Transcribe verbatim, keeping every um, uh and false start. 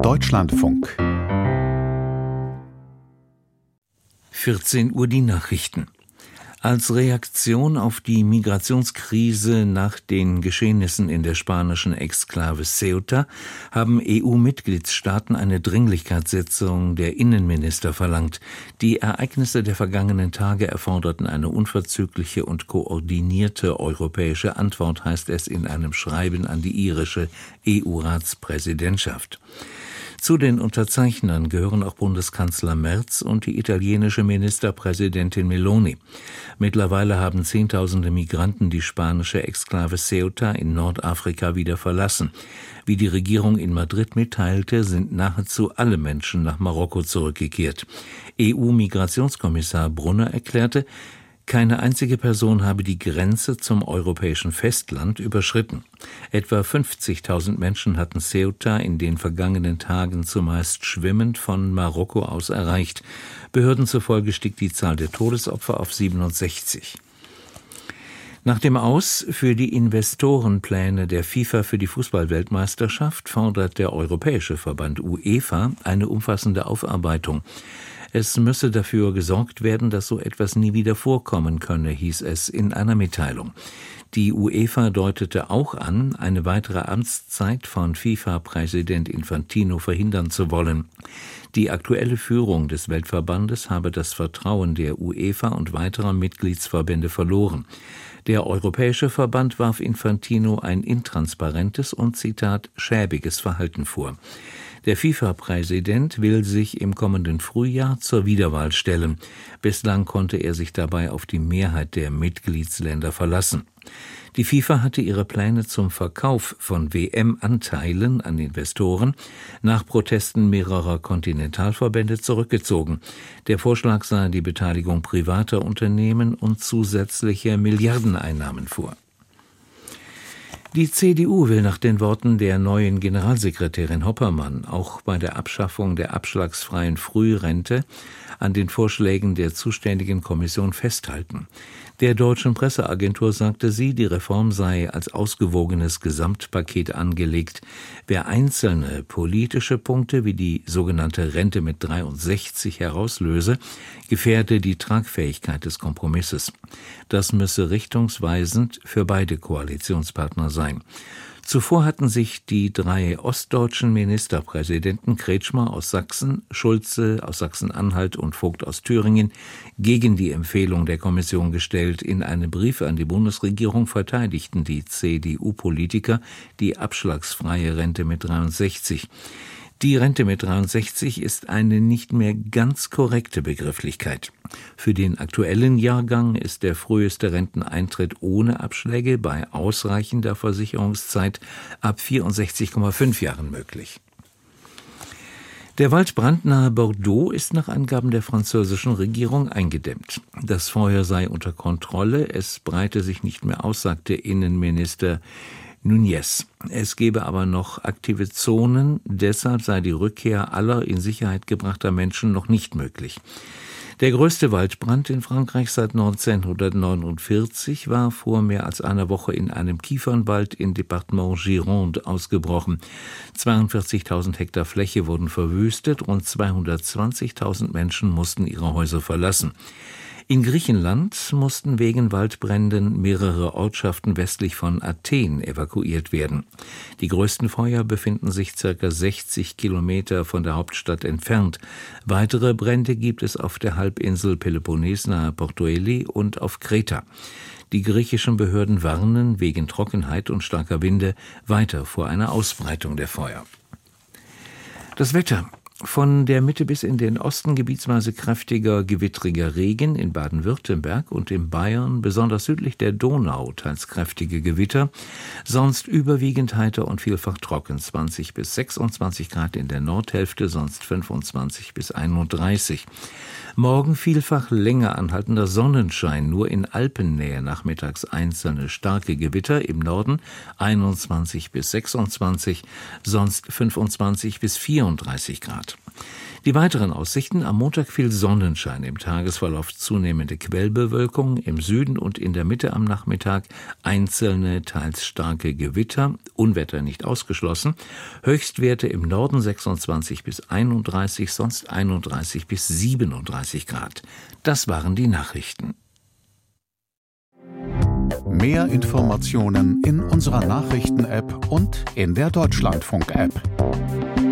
Deutschlandfunk. vierzehn Uhr die Nachrichten. Als Reaktion auf die Migrationskrise nach den Geschehnissen in der spanischen Exklave Ceuta haben E U-Mitgliedstaaten eine Dringlichkeitssitzung der Innenminister verlangt. Die Ereignisse der vergangenen Tage erforderten eine unverzügliche und koordinierte europäische Antwort, heißt es in einem Schreiben an die irische E U-Ratspräsidentschaft. Zu den Unterzeichnern gehören auch Bundeskanzler Merz und die italienische Ministerpräsidentin Meloni. Mittlerweile haben Zehntausende Migranten die spanische Exklave Ceuta in Nordafrika wieder verlassen. Wie die Regierung in Madrid mitteilte, sind nahezu alle Menschen nach Marokko zurückgekehrt. E U-Migrationskommissar Brunner erklärte, keine einzige Person habe die Grenze zum europäischen Festland überschritten. Etwa fünfzigtausend Menschen hatten Ceuta in den vergangenen Tagen zumeist schwimmend von Marokko aus erreicht. Behörden zufolge stieg die Zahl der Todesopfer auf siebenundsechzig. Nach dem Aus für die Investorenpläne der FIFA für die Fußball-Weltmeisterschaft fordert der Europäische Verband UEFA eine umfassende Aufarbeitung. Es müsse dafür gesorgt werden, dass so etwas nie wieder vorkommen könne, hieß es in einer Mitteilung. Die UEFA deutete auch an, eine weitere Amtszeit von FIFA-Präsident Infantino verhindern zu wollen. Die aktuelle Führung des Weltverbandes habe das Vertrauen der UEFA und weiterer Mitgliedsverbände verloren. Der Europäische Verband warf Infantino ein intransparentes und, Zitat, schäbiges Verhalten vor. Der FIFA-Präsident will sich im kommenden Frühjahr zur Wiederwahl stellen. Bislang konnte er sich dabei auf die Mehrheit der Mitgliedsländer verlassen. Die FIFA hatte ihre Pläne zum Verkauf von W M-Anteilen an Investoren nach Protesten mehrerer Kontinentalverbände zurückgezogen. Der Vorschlag sah die Beteiligung privater Unternehmen und zusätzliche Milliardeneinnahmen vor. Die C D U will nach den Worten der neuen Generalsekretärin Hoppermann auch bei der Abschaffung der abschlagsfreien Frührente an den Vorschlägen der zuständigen Kommission festhalten. Der deutschen Presseagentur sagte sie, die Reform sei als ausgewogenes Gesamtpaket angelegt. Wer einzelne politische Punkte wie die sogenannte Rente mit dreiundsechzig herauslöse, gefährde die Tragfähigkeit des Kompromisses. Das müsse richtungsweisend für beide Koalitionspartner sein. Zuvor hatten sich die drei ostdeutschen Ministerpräsidenten Kretschmer aus Sachsen, Schulze aus Sachsen-Anhalt und Vogt aus Thüringen gegen die Empfehlung der Kommission gestellt. In einem Brief an die Bundesregierung verteidigten die C D U-Politiker die abschlagsfreie Rente mit dreiundsechzig. Die Rente mit dreiundsechzig ist eine nicht mehr ganz korrekte Begrifflichkeit. Für den aktuellen Jahrgang ist der früheste Renteneintritt ohne Abschläge bei ausreichender Versicherungszeit ab vierundsechzig Komma fünf Jahren möglich. Der Waldbrand nahe Bordeaux ist nach Angaben der französischen Regierung eingedämmt. Das Feuer sei unter Kontrolle, es breite sich nicht mehr aus, sagte Innenminister Núñez. Es gebe aber noch aktive Zonen, deshalb sei die Rückkehr aller in Sicherheit gebrachter Menschen noch nicht möglich. Der größte Waldbrand in Frankreich seit neunzehnhundertneunundvierzig war vor mehr als einer Woche in einem Kiefernwald im Departement Gironde ausgebrochen. zweiundvierzigtausend Hektar Fläche wurden verwüstet, rund zweihundertzwanzigtausend Menschen mussten ihre Häuser verlassen. In Griechenland mussten wegen Waldbränden mehrere Ortschaften westlich von Athen evakuiert werden. Die größten Feuer befinden sich ca. sechzig Kilometer von der Hauptstadt entfernt. Weitere Brände gibt es auf der Halbinsel Peloponnes nahe Portoeli und auf Kreta. Die griechischen Behörden warnen wegen Trockenheit und starker Winde weiter vor einer Ausbreitung der Feuer. Das Wetter. Von der Mitte bis in den Osten gebietsweise kräftiger, gewittriger Regen in Baden-Württemberg und in Bayern, besonders südlich der Donau, teils kräftige Gewitter, sonst überwiegend heiter und vielfach trocken, zwanzig bis sechsundzwanzig Grad in der Nordhälfte, sonst fünfundzwanzig bis einunddreißig. Morgen vielfach länger anhaltender Sonnenschein, nur in Alpennähe nachmittags einzelne starke Gewitter, im Norden einundzwanzig bis sechsundzwanzig, sonst fünfundzwanzig bis vierunddreißig Grad. Die weiteren Aussichten: am Montag viel Sonnenschein, im Tagesverlauf zunehmende Quellbewölkung, im Süden und in der Mitte am Nachmittag einzelne, teils starke Gewitter, Unwetter nicht ausgeschlossen, Höchstwerte im Norden sechsundzwanzig bis einunddreißig, sonst einunddreißig bis siebenunddreißig Grad. Das waren die Nachrichten. Mehr Informationen in unserer Nachrichten-App und in der Deutschlandfunk-App.